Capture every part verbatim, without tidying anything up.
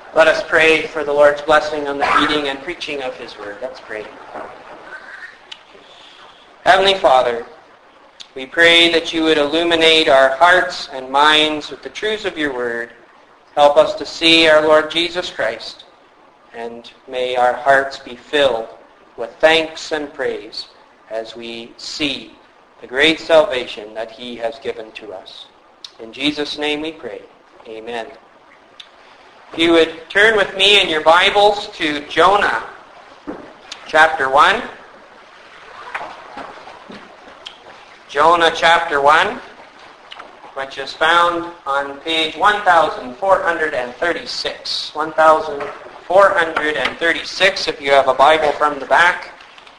Let us pray for the Lord's blessing on the reading and preaching of His Word. Let's pray. Heavenly Father, we pray that you would illuminate our hearts and minds with the truths of your Word. Help us to see our Lord Jesus Christ, and may our hearts be filled with thanks and praise as we see the great salvation that He has given to us. In Jesus' name we pray. Amen. If you would turn with me in your Bibles to Jonah, chapter one. Jonah, chapter one, which is found on page one thousand four hundred thirty-six. one thousand four hundred thirty-six, if you have a Bible from the back.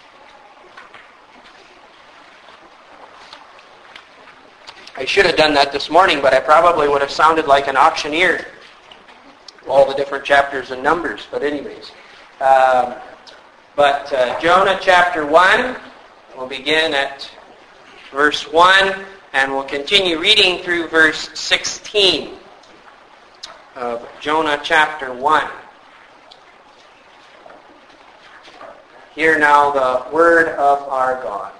I should have done that this morning, but I probably would have sounded like an auctioneer. All the different chapters and numbers, but anyways. Um, but uh, Jonah chapter one, we'll begin at verse one, and we'll continue reading through verse sixteen of Jonah chapter one. Hear now the word of our God.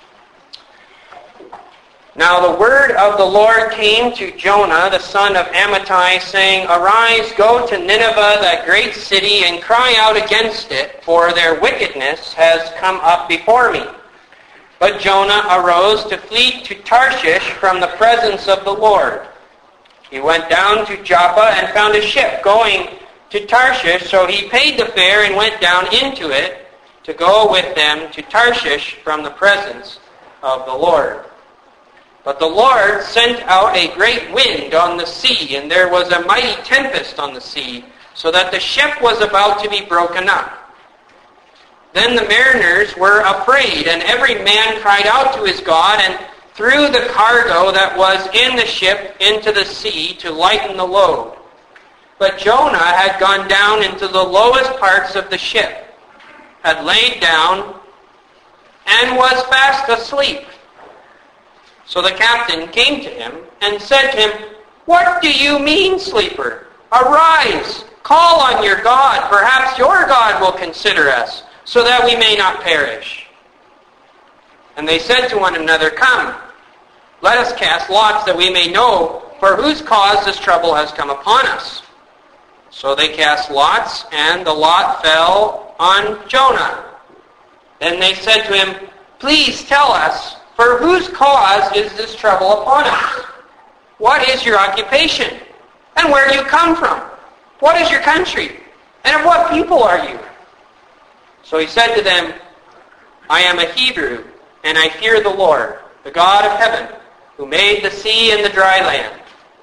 Now the word of the Lord came to Jonah, the son of Amittai, saying, Arise, go to Nineveh, that great city, and cry out against it, for their wickedness has come up before me. But Jonah arose to flee to Tarshish from the presence of the Lord. He went down to Joppa and found a ship going to Tarshish, so he paid the fare and went down into it to go with them to Tarshish from the presence of the Lord. But the Lord sent out a great wind on the sea, and there was a mighty tempest on the sea, so that the ship was about to be broken up. Then the mariners were afraid, and every man cried out to his God, and threw the cargo that was in the ship into the sea to lighten the load. But Jonah had gone down into the lowest parts of the ship, had laid down, and was fast asleep. So the captain came to him and said to him, What do you mean, sleeper? Arise, call on your God. Perhaps your God will consider us, so that we may not perish. And they said to one another, Come, let us cast lots, that we may know for whose cause this trouble has come upon us. So they cast lots, and the lot fell on Jonah. Then they said to him, Please tell us, for whose cause is this trouble upon us? What is your occupation? And where do you come from? What is your country? And of what people are you? So he said to them, I am a Hebrew, and I fear the Lord, the God of heaven, who made the sea and the dry land.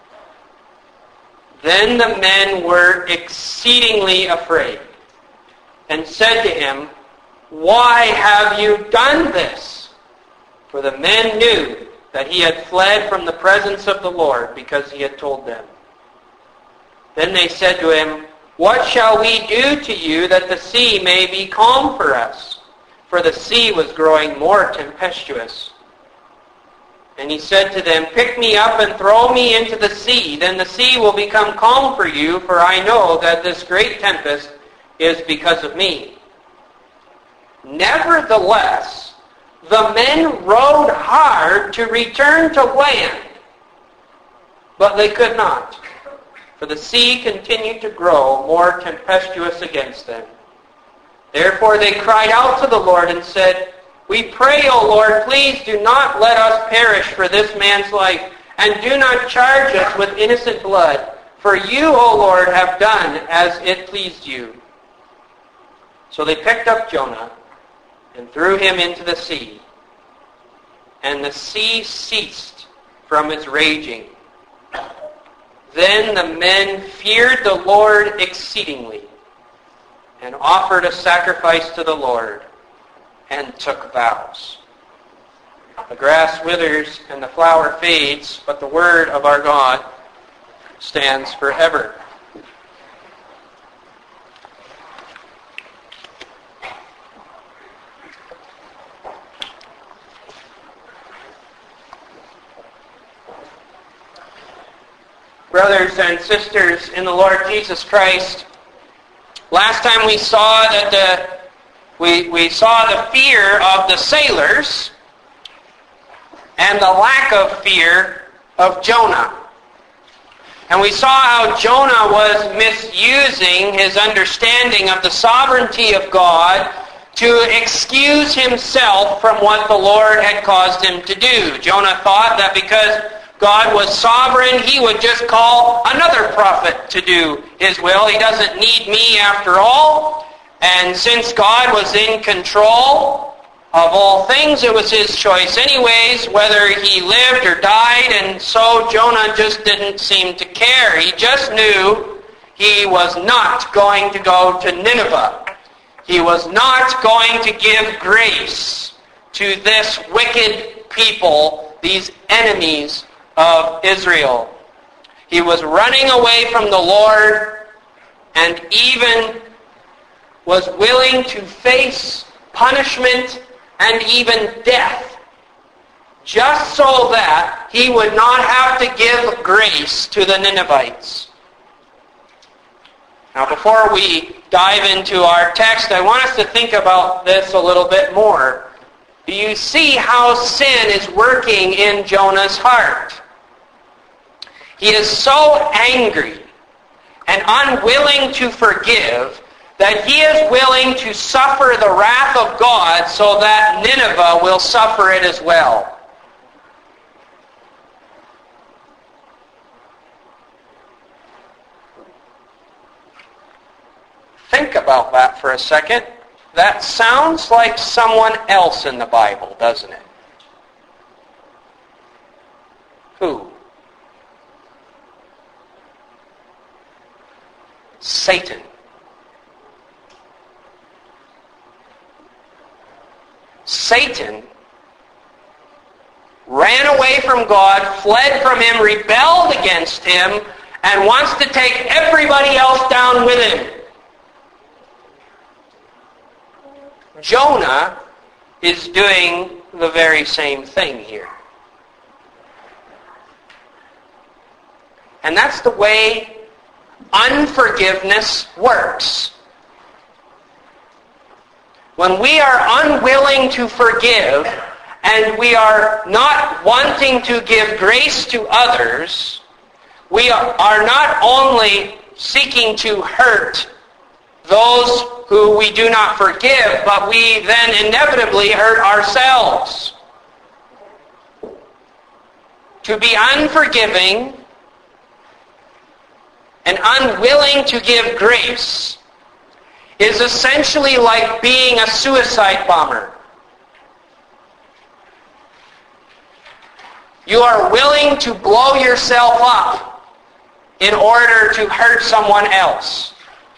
Then the men were exceedingly afraid, and said to him, Why have you done this? For the men knew that he had fled from the presence of the Lord, because he had told them. Then they said to him, What shall we do to you that the sea may be calm for us? For the sea was growing more tempestuous. And he said to them, Pick me up and throw me into the sea. Then the sea will become calm for you, for I know that this great tempest is because of me. Nevertheless, the men rowed hard to return to land, but they could not, for the sea continued to grow more tempestuous against them. Therefore they cried out to the Lord and said, We pray, O Lord, please do not let us perish for this man's life, and do not charge us with innocent blood, for you, O Lord, have done as it pleased you. So they picked up Jonah and threw him into the sea. And the sea ceased from its raging. Then the men feared the Lord exceedingly, and offered a sacrifice to the Lord, and took vows. The grass withers and the flower fades, but the word of our God stands forever. Brothers and sisters in the Lord Jesus Christ, Last time we saw that the we, we saw the fear of the sailors and the lack of fear of Jonah. And we saw how Jonah was misusing his understanding of the sovereignty of God to excuse himself from what the Lord had caused him to do. Jonah thought that because God was sovereign, he would just call another prophet to do his will. He doesn't need me after all. And since God was in control of all things, it was his choice anyways, whether he lived or died, and so Jonah just didn't seem to care. He just knew he was not going to go to Nineveh. He was not going to give grace to this wicked people, these enemies of Israel. He was running away from the Lord and even was willing to face punishment and even death, just so that he would not have to give grace to the Ninevites. Now, before we dive into our text, I want us to think about this a little bit more. Do you see how sin is working in Jonah's heart? He is so angry and unwilling to forgive that he is willing to suffer the wrath of God so that Nineveh will suffer it as well. Think about that for a second. That sounds like someone else in the Bible, doesn't it? Who? Satan. Satan ran away from God, fled from him, rebelled against him, and wants to take everybody else down with him. Jonah is doing the very same thing here. And that's the way unforgiveness works. When we are unwilling to forgive and we are not wanting to give grace to others, we are not only seeking to hurt those who we do not forgive, but we then inevitably hurt ourselves. To be unforgiving and unwilling to give grace is essentially like being a suicide bomber. You are willing to blow yourself up in order to hurt someone else.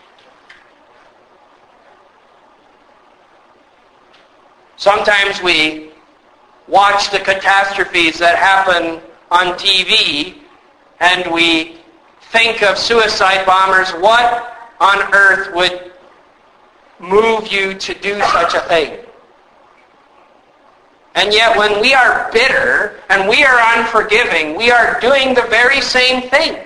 Sometimes we watch the catastrophes that happen on T V and we think of suicide bombers. What on earth would move you to do such a thing? And yet when we are bitter and we are unforgiving, we are doing the very same thing.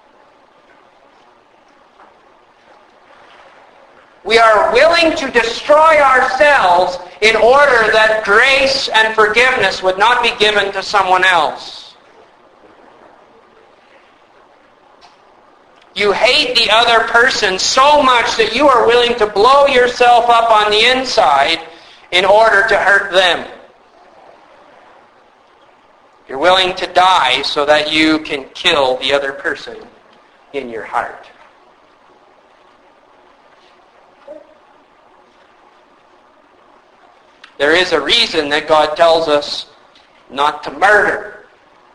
We are willing to destroy ourselves in order that grace and forgiveness would not be given to someone else. You hate the other person so much that you are willing to blow yourself up on the inside in order to hurt them. You're willing to die so that you can kill the other person in your heart. There is a reason that God tells us not to murder.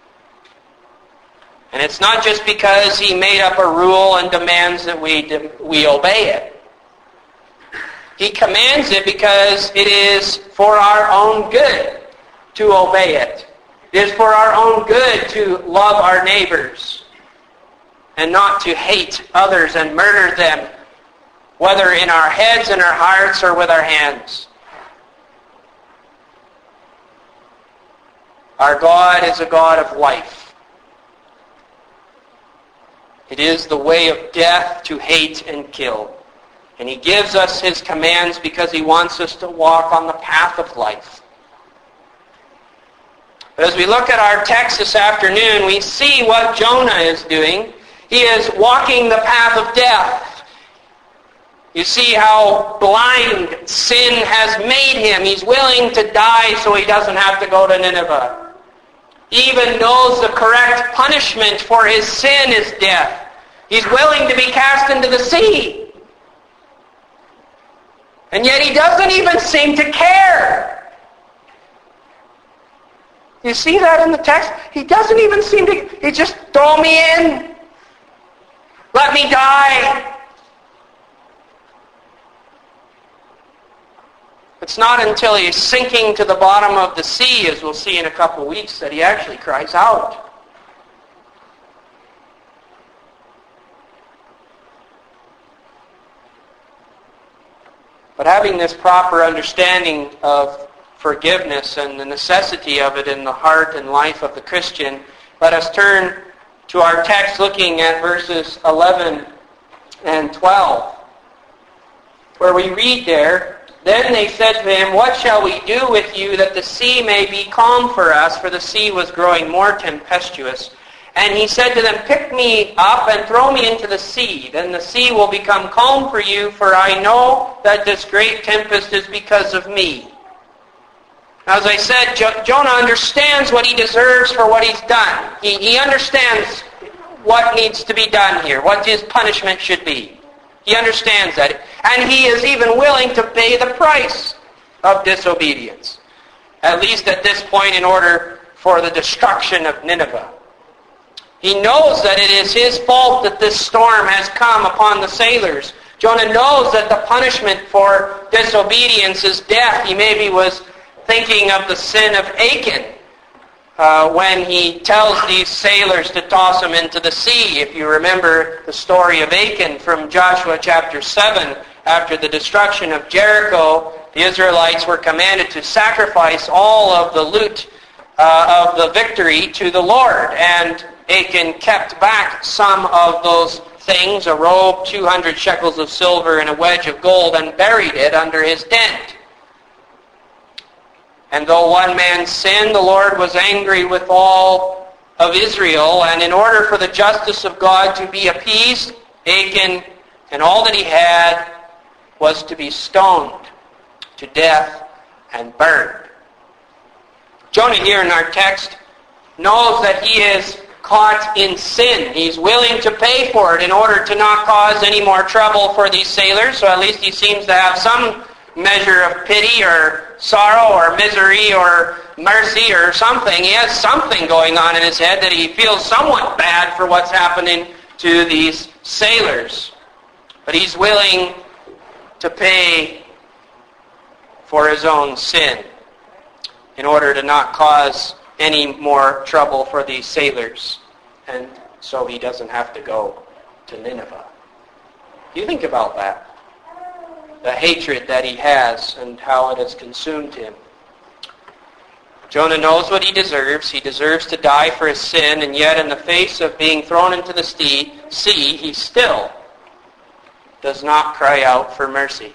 And it's not just because He made up a rule and demands that we, we obey it. He commands it because it is for our own good to obey it. It is for our own good to love our neighbors and not to hate others and murder them, whether in our heads, in our hearts, or with our hands. Our God is a God of life. It is the way of death to hate and kill. And he gives us his commands because he wants us to walk on the path of life. But as we look at our text this afternoon, we see what Jonah is doing. He is walking the path of death. You see how blind sin has made him. He's willing to die so he doesn't have to go to Nineveh. He even knows the correct punishment for his sin is death. He's willing to be cast into the sea. And yet he doesn't even seem to care. You see that in the text? He doesn't even seem to... He just, throw me in. Let me die. It's not until he's sinking to the bottom of the sea, as we'll see in a couple of weeks, that he actually cries out. But having this proper understanding of forgiveness and the necessity of it in the heart and life of the Christian, let us turn to our text looking at verses eleven and twelve, where we read there, "Then they said to him, 'What shall we do with you that the sea may be calm for us?' For the sea was growing more tempestuous. And he said to them, 'Pick me up and throw me into the sea. Then the sea will become calm for you, for I know that this great tempest is because of me.'" Now, as I said, jo- Jonah understands what he deserves for what he's done. He, he understands what needs to be done here, what his punishment should be. He understands that. And he is even willing to pay the price of disobedience, at least at this point, in order for the destruction of Nineveh. He knows that it is his fault that this storm has come upon the sailors. Jonah knows that the punishment for disobedience is death. He maybe was thinking of the sin of Achan uh, when he tells these sailors to toss him into the sea. If you remember the story of Achan from Joshua chapter seven, after the destruction of Jericho, the Israelites were commanded to sacrifice all of the loot uh, of the victory to the Lord. And Achan kept back some of those things, a robe, two hundred shekels of silver, and a wedge of gold, and buried it under his tent. And though one man sinned, the Lord was angry with all of Israel, and in order for the justice of God to be appeased, Achan and all that he had was to be stoned to death and burned. Jonah here in our text knows that he is caught in sin. He's willing to pay for it in order to not cause any more trouble for these sailors, so at least he seems to have some measure of pity or sorrow or misery or mercy or something. He has something going on in his head that he feels somewhat bad for what's happening to these sailors. But he's willing to pay for his own sin in order to not cause any more trouble for these sailors, and so he doesn't have to go to Nineveh. You think about that. The hatred that he has and how it has consumed him. Jonah knows what he deserves. He deserves to die for his sin, and yet in the face of being thrown into the sea, he still does not cry out for mercy.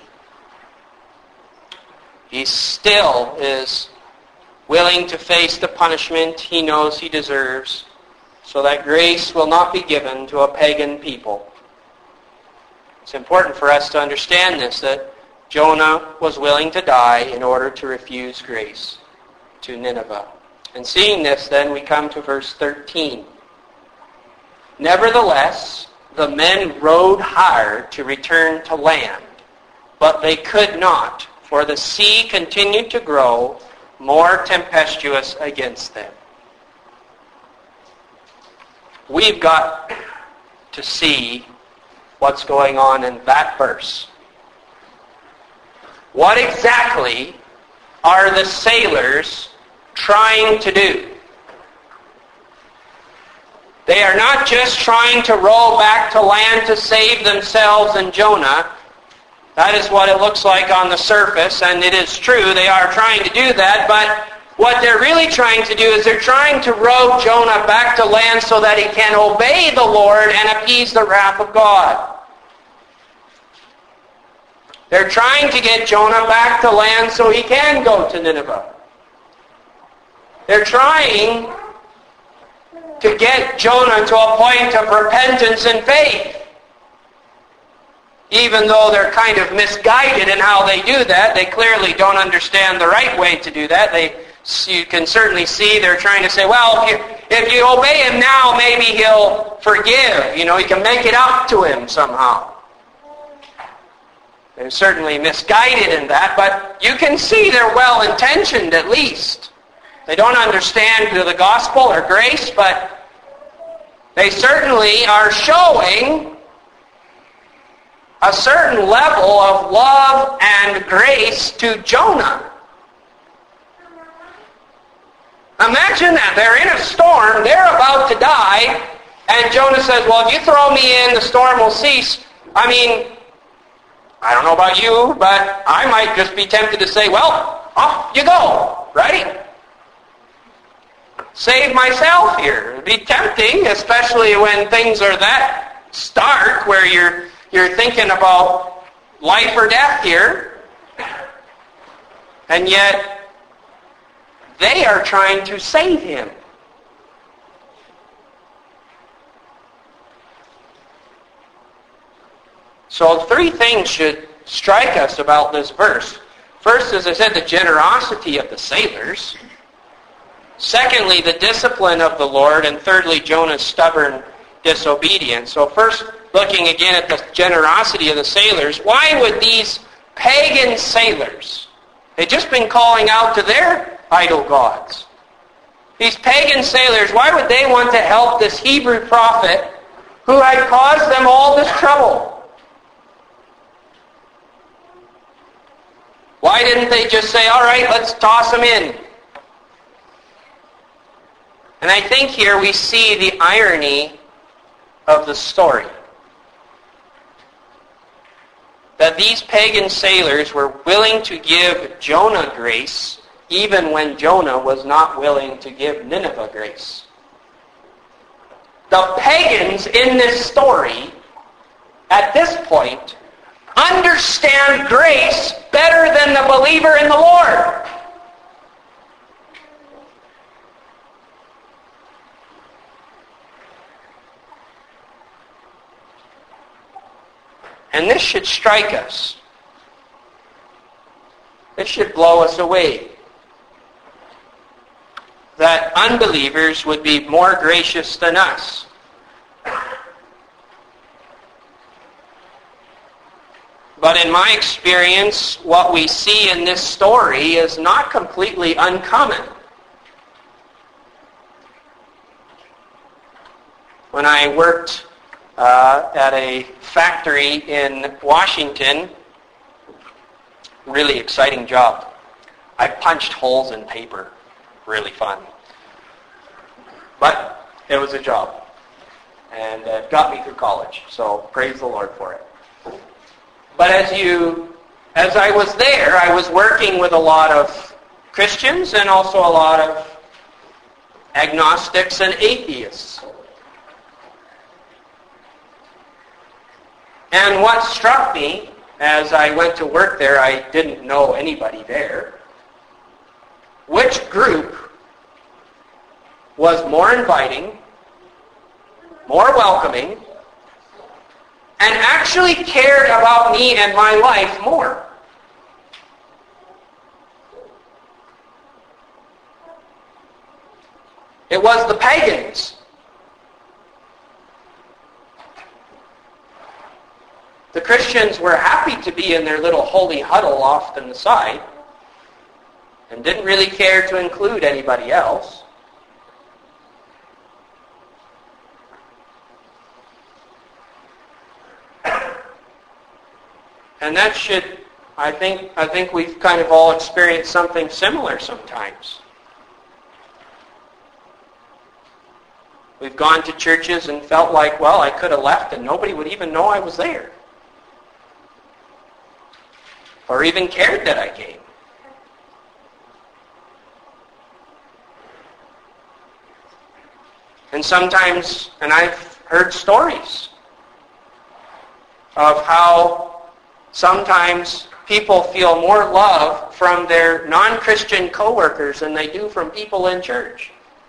He still is willing to face the punishment he knows he deserves, so that grace will not be given to a pagan people. It's important for us to understand this, that Jonah was willing to die in order to refuse grace to Nineveh. And seeing this, then, we come to verse thirteen. "Nevertheless, the men rowed hard to return to land, but they could not, for the sea continued to grow more tempestuous against them." We've got to see what's going on in that verse. What exactly are the sailors trying to do? They are not just trying to row back to land to save themselves and Jonah. That is what it looks like on the surface, and it is true, they are trying to do that, but what they're really trying to do is they're trying to row Jonah back to land so that he can obey the Lord and appease the wrath of God. They're trying to get Jonah back to land so he can go to Nineveh. They're trying to get Jonah to a point of repentance and faith. Even though they're kind of misguided in how they do that, they clearly don't understand the right way to do that. They, you can certainly see they're trying to say, well, if you, if you obey him now, maybe he'll forgive. You know, you can make it up to him somehow. They're certainly misguided in that, but you can see they're well-intentioned at least. They don't understand the gospel or grace, but they certainly are showing a certain level of love and grace to Jonah. Imagine that. They're in a storm. They're about to die. And Jonah says, well, if you throw me in, the storm will cease. I mean, I don't know about you, but I might just be tempted to say, well, off you go, right? Save myself here. It'd be tempting, especially when things are that stark, where you're you're thinking about life or death here. And yet, they are trying to save him. So three things should strike us about this verse. First, as I said, the generosity of the sailors. Secondly, the discipline of the Lord. And thirdly, Jonah's stubborn disobedience. So first, looking again at the generosity of the sailors, why would these pagan sailors, they'd just been calling out to their idol gods. These pagan sailors, why would they want to help this Hebrew prophet who had caused them all this trouble? Why didn't they just say, all right, let's toss him in? And I think here we see the irony of the story. That these pagan sailors were willing to give Jonah grace even when Jonah was not willing to give Nineveh grace. The pagans in this story, at this point, understand grace better than the believer in the Lord. And this should strike us. This should blow us away. That unbelievers would be more gracious than us. But in my experience, what we see in this story is not completely uncommon. When I worked uh, at a factory in Washington, really exciting job. I punched holes in paper. Really fun. But it was a job. And it got me through college. So praise the Lord for it. But as you, as I was there, I was working with a lot of Christians and also a lot of agnostics and atheists. And what struck me as I went to work there, I didn't know anybody there. Which group was more inviting, more welcoming, and actually cared about me and my life more? It was the pagans. The Christians were happy to be in their little holy huddle off to the side and didn't really care to include anybody else. And that should, I think, I think we've kind of all experienced something similar sometimes. We've gone to churches and felt like, well, I could have left and nobody would even know I was there. Or even cared that I came. And sometimes, and I've heard stories of how Sometimes people feel more love from their non-Christian coworkers than they do from people in church.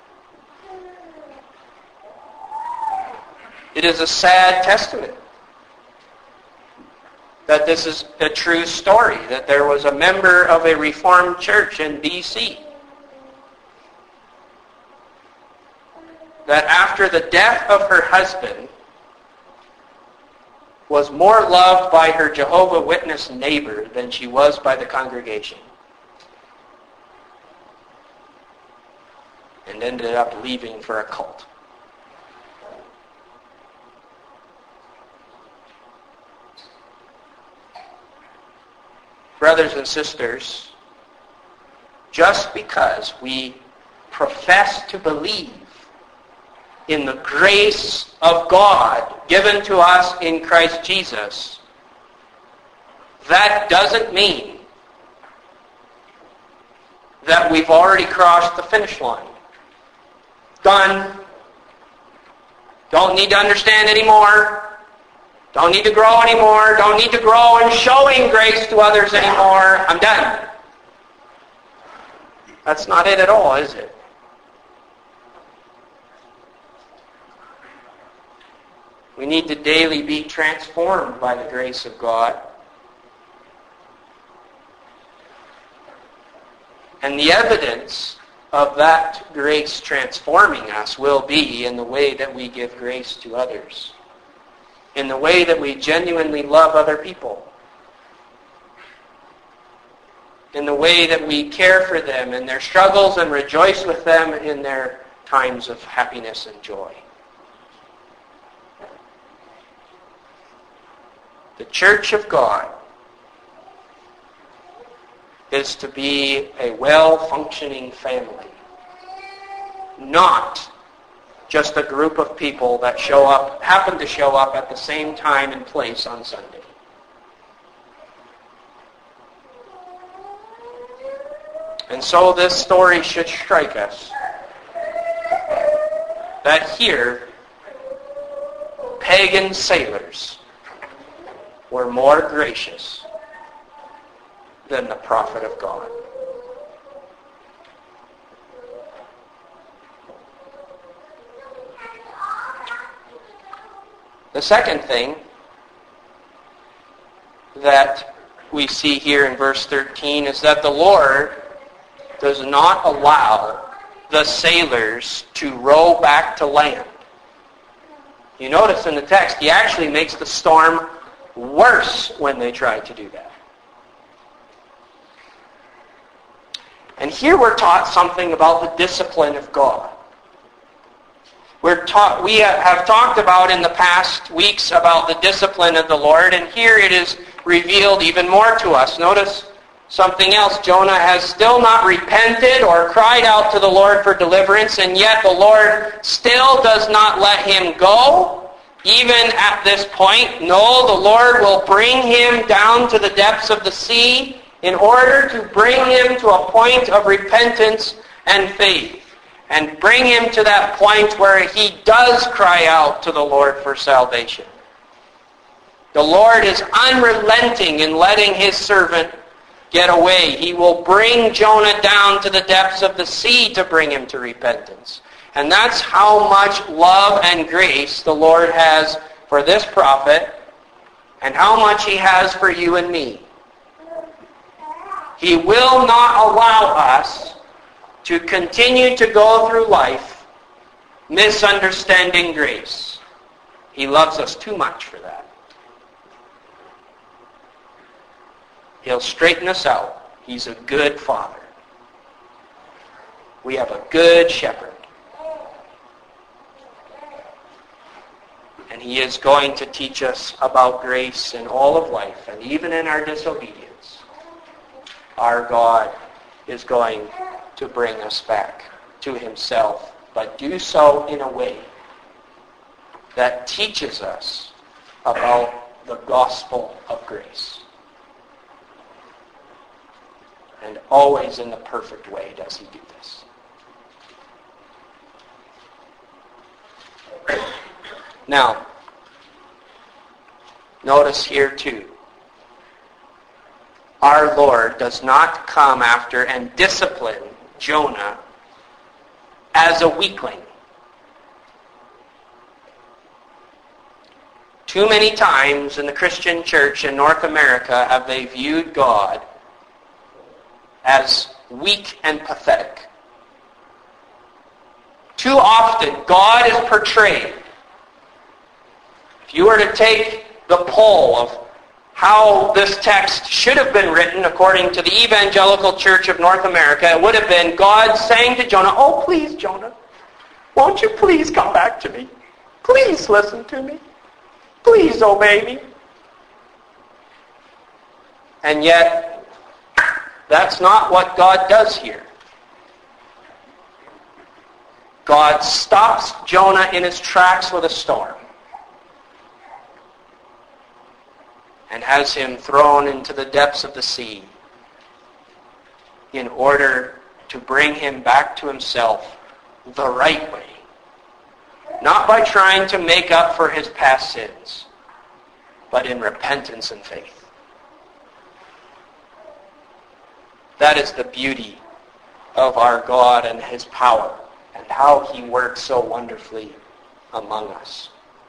It is a sad testament that this is a true story, that there was a member of a Reformed church in B C that after the death of her husband was more loved by her Jehovah Witness neighbor than she was by the congregation, and ended up leaving for a cult. Brothers and sisters, just because we profess to believe in the grace of God given to us in Christ Jesus, that doesn't mean that we've already crossed the finish line. Done. Don't need to understand anymore. Don't need to grow anymore. Don't need to grow in showing grace to others anymore. I'm done. That's not it at all, is it? We need to daily be transformed by the grace of God. And the evidence of that grace transforming us will be in the way that we give grace to others, in the way that we genuinely love other people, in the way that we care for them in their struggles and rejoice with them in their times of happiness and joy. The Church of God is to be a well-functioning family, not just a group of people that show up, happen to show up at the same time and place on Sunday. And so this story should strike us that here, pagan sailors were more gracious than the prophet of God. The second thing that we see here in verse thirteen is that the Lord does not allow the sailors to row back to land. You notice in the text, he actually makes the storm worse when they try to do that. And here we're taught something about the discipline of God. We're taught, we have talked about in the past weeks about the discipline of the Lord, and here it is revealed even more to us. Notice something else. Jonah has still not repented or cried out to the Lord for deliverance, and yet the Lord still does not let him go. Even at this point, no, the Lord will bring him down to the depths of the sea in order to bring him to a point of repentance and faith, and bring him to that point where he does cry out to the Lord for salvation. The Lord is unrelenting in letting his servant get away. He will bring Jonah down to the depths of the sea to bring him to repentance. And that's how much love and grace the Lord has for this prophet, and how much he has for you and me. He will not allow us to continue to go through life misunderstanding grace. He loves us too much for that. He'll straighten us out. He's a good father. We have a good shepherd. And he is going to teach us about grace in all of life, and even in our disobedience. Our God is going to bring us back to himself, but do so in a way that teaches us about the gospel of grace. And always in the perfect way does he do this. Now, notice here too our Lord does not come after and discipline Jonah as a weakling. Too many times in the Christian church in North America have they viewed God as weak and pathetic. Too often, God is portrayed. If you were to take the poll of how this text should have been written according to the Evangelical Church of North America, it would have been God saying to Jonah, "Oh, please, Jonah, won't you please come back to me? Please listen to me. Please obey me." And yet, that's not what God does here. God stops Jonah in his tracks with a storm and has him thrown into the depths of the sea in order to bring him back to himself the right way. Not by trying to make up for his past sins, but in repentance and faith. That is the beauty of our God and his power, and how he works so wonderfully among us.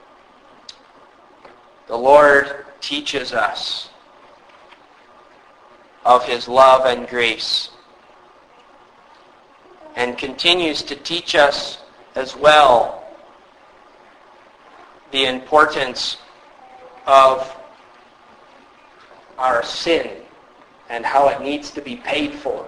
The Lord teaches us of his love and grace, and continues to teach us as well the importance of our sin and how it needs to be paid for.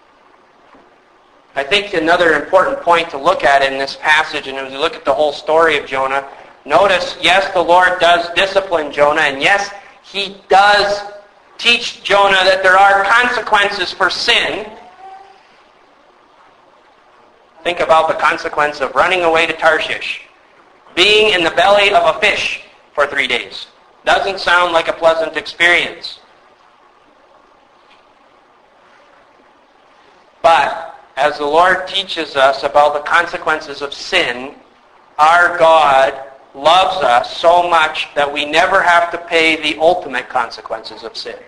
I think another important point to look at in this passage, and as we look at the whole story of Jonah, notice, yes, the Lord does discipline Jonah, and yes, he does teach Jonah that there are consequences for sin. Think about the consequence of running away to Tarshish. Being in the belly of a fish for three days. Doesn't sound like a pleasant experience. But as the Lord teaches us about the consequences of sin, our God loves us so much that we never have to pay the ultimate consequences of sin.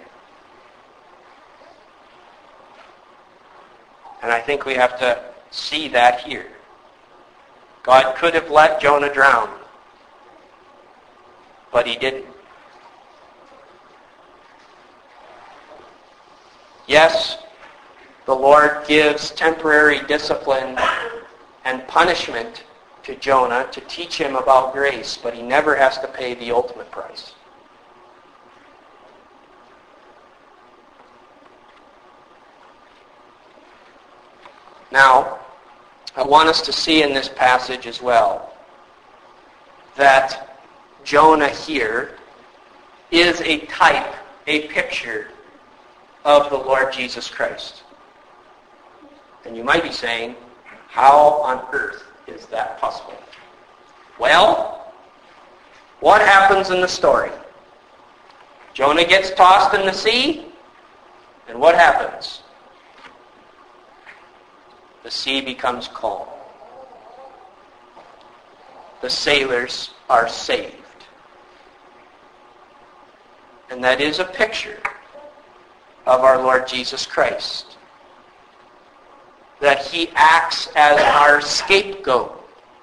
And I think we have to see that here. God could have let Jonah drown, but he didn't. Yes, the Lord gives temporary discipline and punishment to Jonah to teach him about grace, but he never has to pay the ultimate price. Now, I want us to see in this passage as well that Jonah here is a type, a picture of the Lord Jesus Christ. And you might be saying, how on earth is that possible? Well, what happens in the story? Jonah gets tossed in the sea, and what happens? The sea becomes calm. The sailors are saved. And that is a picture of our Lord Jesus Christ. That he acts as our scapegoat.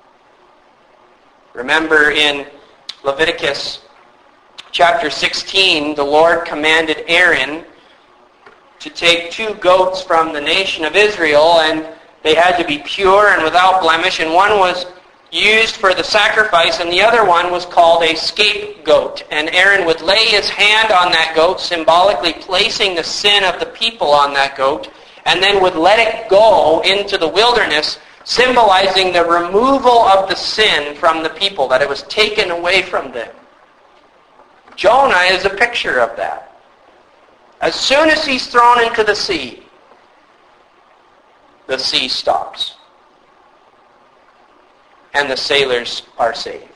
Remember in Leviticus chapter sixteen, the Lord commanded Aaron to take two goats from the nation of Israel, and they had to be pure and without blemish, and one was used for the sacrifice, and the other one was called a scapegoat. And Aaron would lay his hand on that goat, symbolically placing the sin of the people on that goat, and then would let it go into the wilderness, symbolizing the removal of the sin from the people, that it was taken away from them. Jonah is a picture of that. As soon as he's thrown into the sea, the sea stops. And the sailors are saved.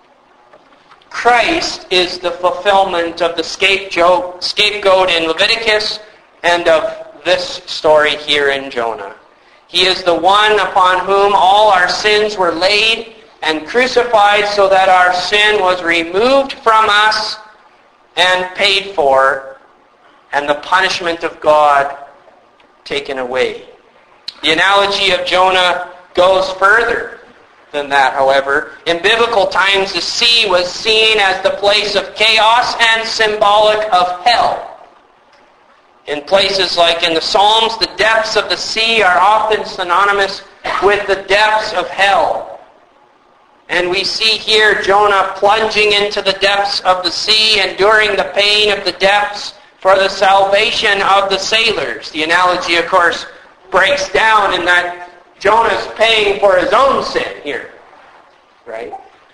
Christ is the fulfillment of the scapegoat in Leviticus and of this story here in Jonah. He is the one upon whom all our sins were laid and crucified so that our sin was removed from us and paid for, and the punishment of God taken away. The analogy of Jonah goes further than that, however. In biblical times, the sea was seen as the place of chaos and symbolic of hell. In places like in the Psalms, the depths of the sea are often synonymous with the depths of hell. And we see here Jonah plunging into the depths of the sea, enduring the pain of the depths for the salvation of the sailors. The analogy, of course, breaks down in that Jonah's paying for his own sin here, right?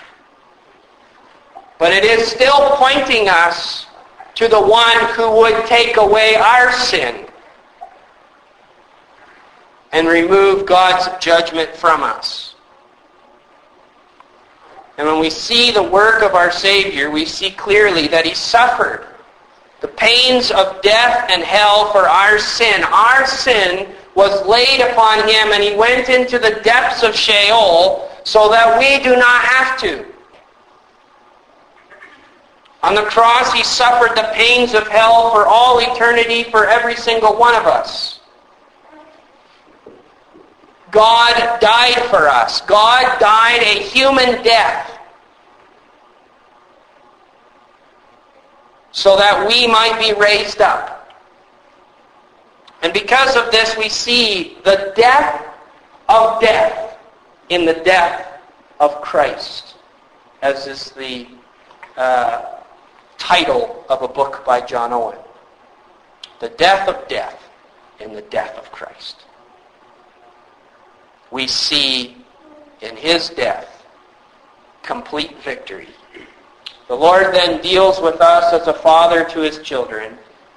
But it is still pointing us to the one who would take away our sin and remove God's judgment from us. And when we see the work of our Savior, we see clearly that He suffered the pains of death and hell for our sin. Our sin was laid upon Him, and He went into the depths of Sheol so that we do not have to. On the cross, He suffered the pains of hell for all eternity for every single one of us. God died for us. God died a human death so that we might be raised up. And because of this, we see the death of death in the death of Christ, as is the uh, title of a book by John Owen. The death of death in the death of Christ. We see in His death complete victory. The Lord then deals with us as a father to His children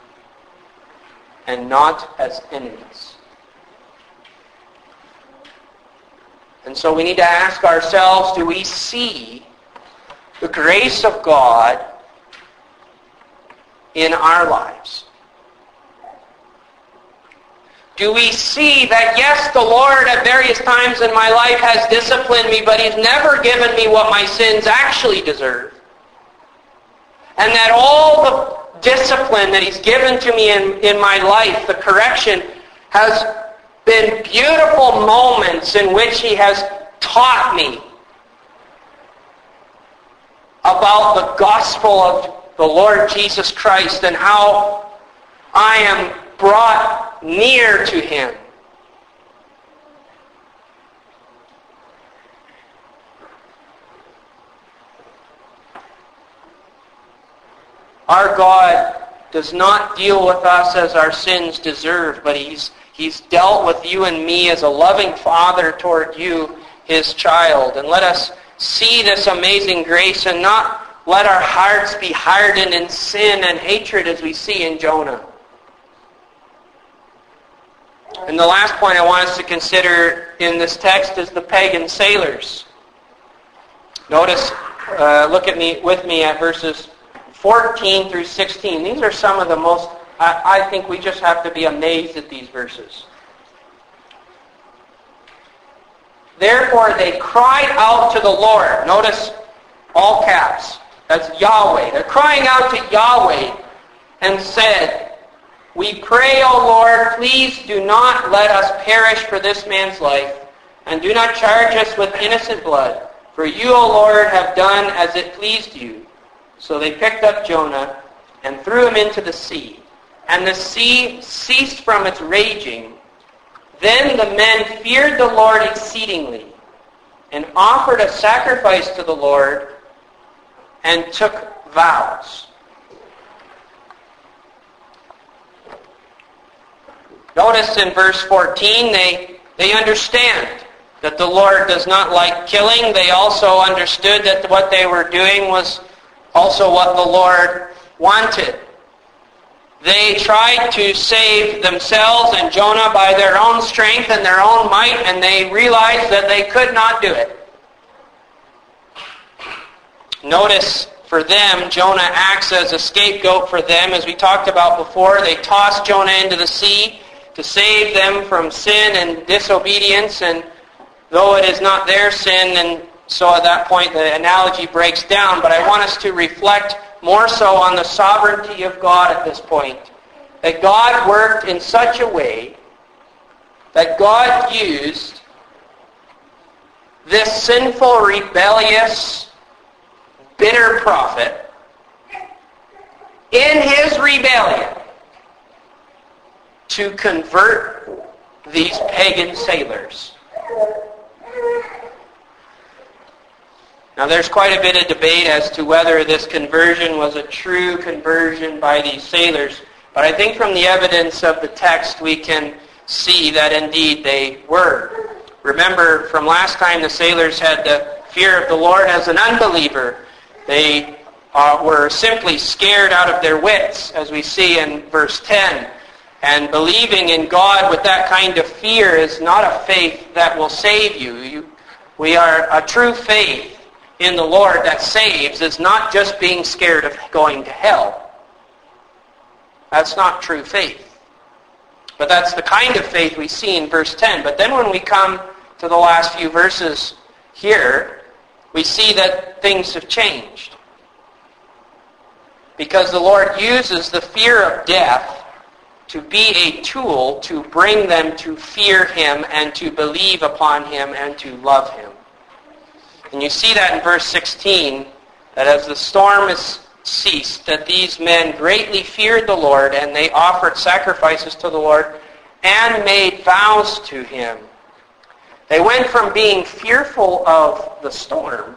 and not as enemies. And so we need to ask ourselves, do we see the grace of God in our lives? Do we see that, yes, the Lord at various times in my life has disciplined me, but He's never given me what my sins actually deserve? And that all the discipline that He's given to me in, in my life, the correction, has been beautiful moments in which He has taught me about the gospel of the Lord Jesus Christ and how I am brought near to Him. Our God does not deal with us as our sins deserve, but He's, He's dealt with you and me as a loving Father toward you, His child. And let us see this amazing grace and not let our hearts be hardened in sin and hatred as we see in Jonah. And the last point I want us to consider in this text is the pagan sailors. Notice, uh, look at me with me at verses fourteen through sixteen. These are some of the most, I, I think we just have to be amazed at these verses. Therefore they cried out to the Lord. Notice all caps. That's Yahweh. They're crying out to Yahweh and said, "We pray, O Lord, please do not let us perish for this man's life, and do not charge us with innocent blood. For you, O Lord, have done as it pleased you." So they picked up Jonah and threw him into the sea. And the sea ceased from its raging. Then the men feared the Lord exceedingly, and offered a sacrifice to the Lord, and took vows. Notice in verse fourteen, they, they understand that the Lord does not like killing. They also understood that what they were doing was also what the Lord wanted. They tried to save themselves and Jonah by their own strength and their own might, and they realized that they could not do it. Notice, for them, Jonah acts as a scapegoat for them. As we talked about before, they tossed Jonah into the sea to save them from sin and disobedience, and though it is not their sin, and so at that point the analogy breaks down, but I want us to reflect more so on the sovereignty of God at this point. that God worked in such a way that God used this sinful, rebellious, bitter prophet in his rebellion to convert these pagan sailors. Now there's quite a bit of debate as to whether this conversion was a true conversion by these sailors, but I think from the evidence of the text we can see that indeed they were. Remember from last time the sailors had the fear of the Lord as an unbeliever. They uh, were simply scared out of their wits, as we see in verse ten. And believing in God with that kind of fear is not a faith that will save you. you we are a true faith in the Lord that saves is not just being scared of going to hell. That's not true faith. But that's the kind of faith we see in verse ten. But then when we come to the last few verses here, we see that things have changed. Because the Lord uses the fear of death to be a tool to bring them to fear Him and to believe upon Him and to love Him. And you see that in verse sixteen, that as the storm has ceased, that these men greatly feared the Lord, and they offered sacrifices to the Lord and made vows to Him. They went from being fearful of the storm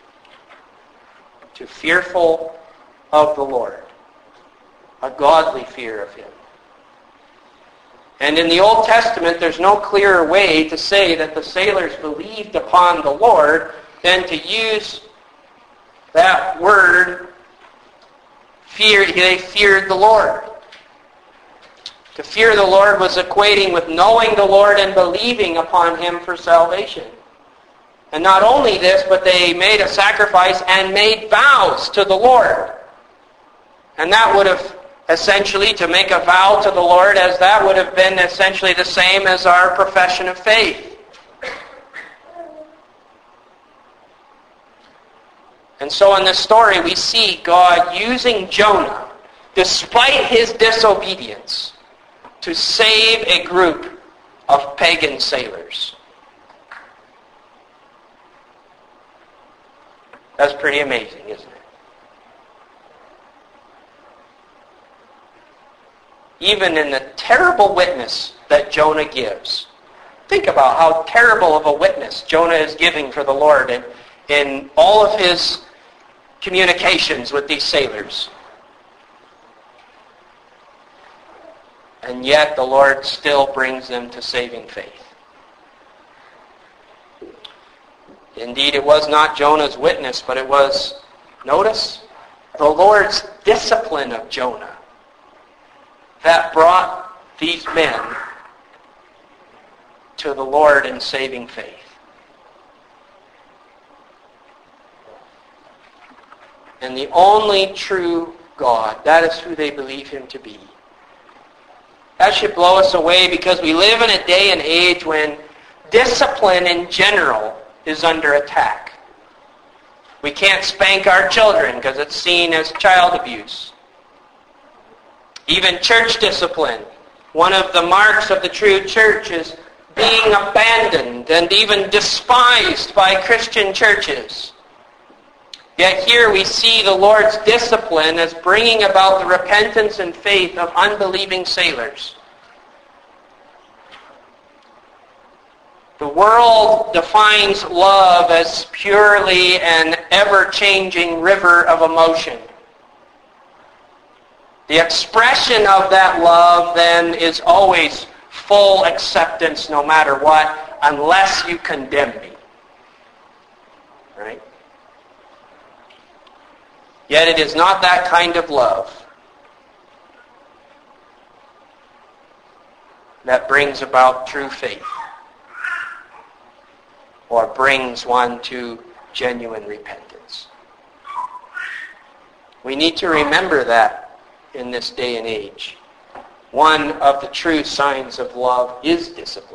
to fearful of the Lord, a godly fear of Him. And in the Old Testament, there's no clearer way to say that the sailors believed upon the Lord than to use that word, fear. They feared the Lord. To fear the Lord was equating with knowing the Lord and believing upon Him for salvation. And not only this, but they made a sacrifice and made vows to the Lord. And that would have essentially, to make a vow to the Lord, as that would have been essentially the same as our profession of faith. And so in this story we see God using Jonah, despite his disobedience, to save a group of pagan sailors. That's pretty amazing, isn't it? Even in the terrible witness that Jonah gives. Think about how terrible of a witness Jonah is giving for the Lord in, in all of his communications with these sailors. And yet the Lord still brings them to saving faith. Indeed, it was not Jonah's witness, but it was, notice, the Lord's discipline of Jonah that brought these men to the Lord in saving faith. And the only true God, that is who they believe Him to be. That should blow us away, because we live in a day and age when discipline in general is under attack. We can't spank our children because it's seen as child abuse. Even church discipline, one of the marks of the true church, is being abandoned and even despised by Christian churches. Yet here we see the Lord's discipline as bringing about the repentance and faith of unbelieving sailors. The world defines love as purely an ever-changing river of emotion. The expression of that love then is always full acceptance no matter what, unless you condemn me. Right? Yet it is not that kind of love that brings about true faith or brings one to genuine repentance. We need to remember that in this day and age. One of the true signs of love is discipline.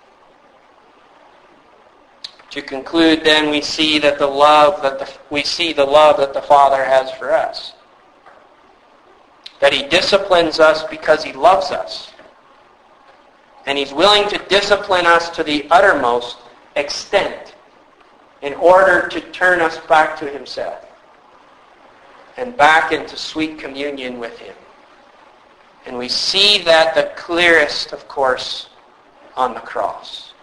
To conclude, then, we see that the love that the, we see the love that the Father has for us. that he disciplines us because he loves us. And he's willing to discipline us to the uttermost extent in order to turn us back to himself and back into sweet communion with him. And we see that the clearest, of course, on the cross.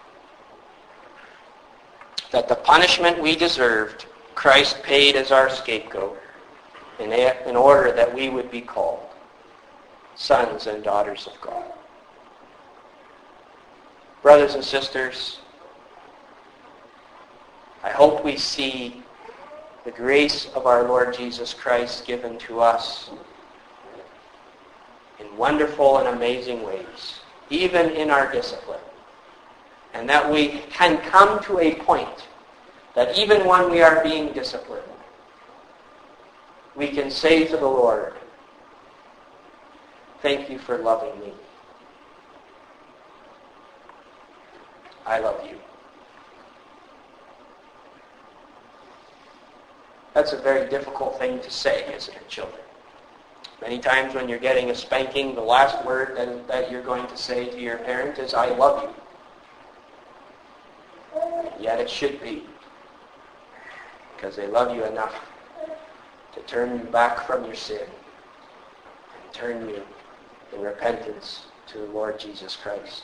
That the punishment we deserved, Christ paid as our scapegoat in, in order that we would be called sons and daughters of God. Brothers and sisters, I hope we see the grace of our Lord Jesus Christ given to us in wonderful and amazing ways, even in our discipline. And that we can come to a point that even when we are being disciplined, we can say to the Lord, "Thank you for loving me. I love you." That's a very difficult thing to say, isn't it, children? Many times when you're getting a spanking, the last word that, that you're going to say to your parent is, "I love you." And yet it should be, because they love you enough to turn you back from your sin and turn you in repentance to the Lord Jesus Christ.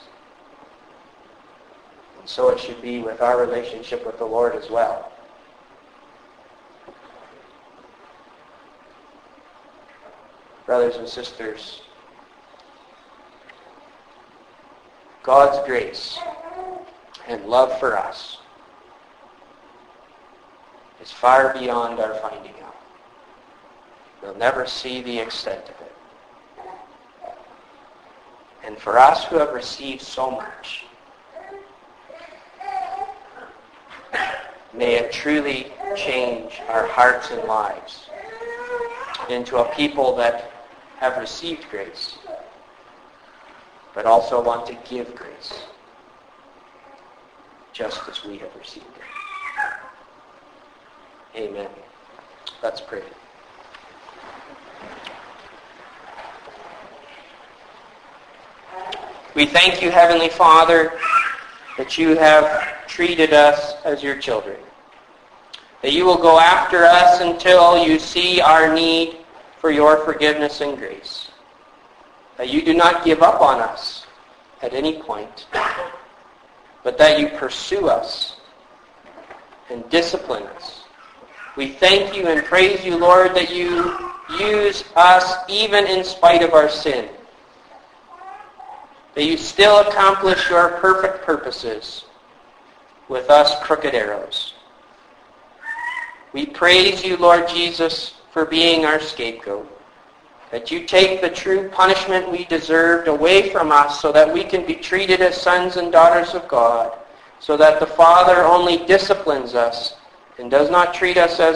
And so it should be with our relationship with the Lord as well. Brothers and sisters, God's grace and love for us is far beyond our finding out. We'll never see the extent of it. And for us who have received so much, may it truly change our hearts and lives into a people that have received grace, but also want to give grace, just as we have received it. Amen. Let's pray. We thank you, Heavenly Father, that you have treated us as your children, that you will go after us until you see our need for your forgiveness and grace, that you do not give up on us at any point, but that you pursue us and discipline us. We thank you and praise you, Lord, that you use us even in spite of our sin, that you still accomplish your perfect purposes with us crooked arrows. We praise you, Lord Jesus, for being our scapegoat, that you take the true punishment we deserved away from us so that we can be treated as sons and daughters of God, so that the Father only disciplines us and does not treat us as